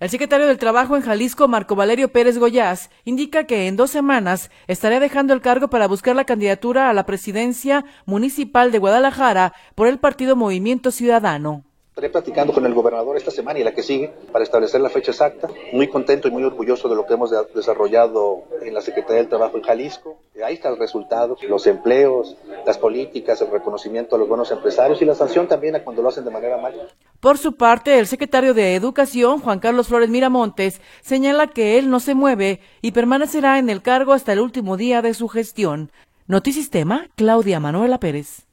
El secretario del Trabajo en Jalisco, Marco Valerio Pérez Goyaz, indica que en 2 semanas estará dejando el cargo para buscar la candidatura a la presidencia municipal de Guadalajara por el partido Movimiento Ciudadano. Estaré platicando con el gobernador esta semana y la que sigue para establecer la fecha exacta. Muy contento y muy orgulloso de lo que hemos desarrollado en la Secretaría del Trabajo en Jalisco. Ahí está el resultado, los empleos, las políticas, el reconocimiento a los buenos empresarios y la sanción también a cuando lo hacen de manera mal. Por su parte, el secretario de Educación, Juan Carlos Flores Miramontes, señala que él no se mueve y permanecerá en el cargo hasta el último día de su gestión. Notisistema, Claudia Manuela Pérez.